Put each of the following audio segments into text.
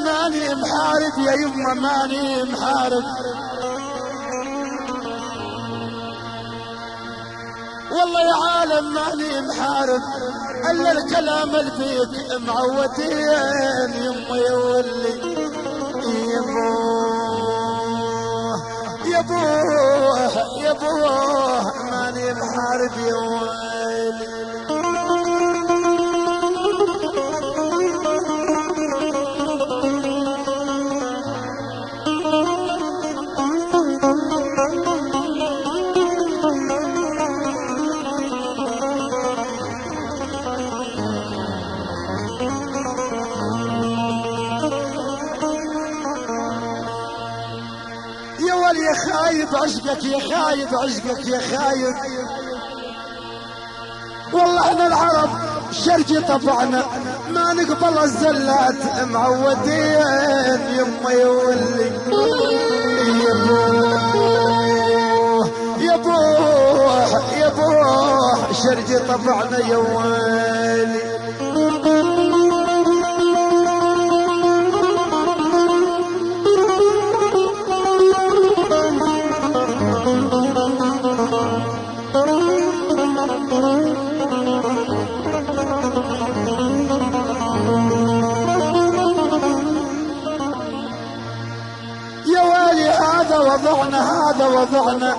ماني محارب يا يمه ماني محارب، والله يا عالم ماني محارب، الا الكلام الفيك معودين يمه يولي يبوه يبوه ماني محارب يا ويلي. يا خايب عشقك يا خايب عشقك يا خايب، والله احنا العرب شرجي طبعنا ما نقبل الزلات معودين يما يولي يبوه يبوه يبوه شرجي طبعنا يا ويلي. يا ويلي هذا وضعنا هذا وضعنا،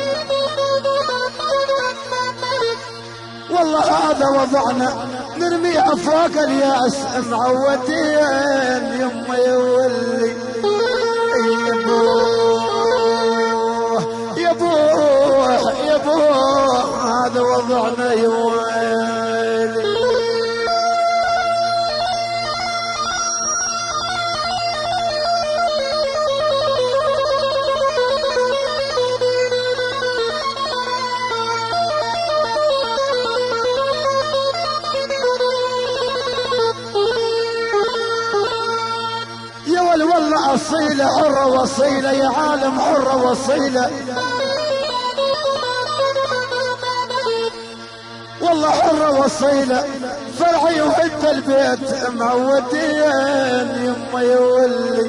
والله هذا وضعنا نرميها فوق الياس معودين يما يولي يبوه يبوه يبوه هذا وضعنا يا ويلي. والله أصيلة حرة وصيلة يا عالم حرة وصيلة، والله حرة وصيلة فرعي وحتى البيت معودين يما يولي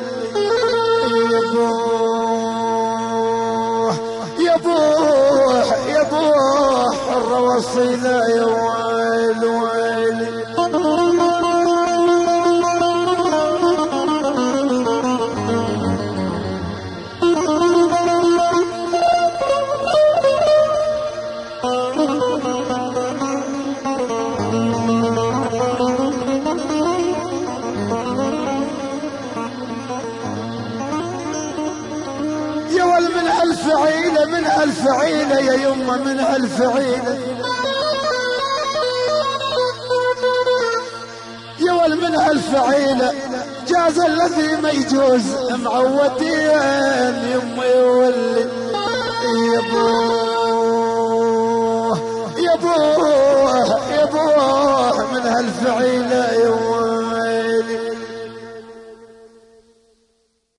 يبوه يبوه يبوه حرة وصيلة يا ويل ويلي. من ألف عيلة من ألف عيلة يا يمه من ألف عيلة، يا ول من ألف عيلة جاز الذي ما يجوز معودين يمه يولي يبوه يبوه يبوه من ألف عيلة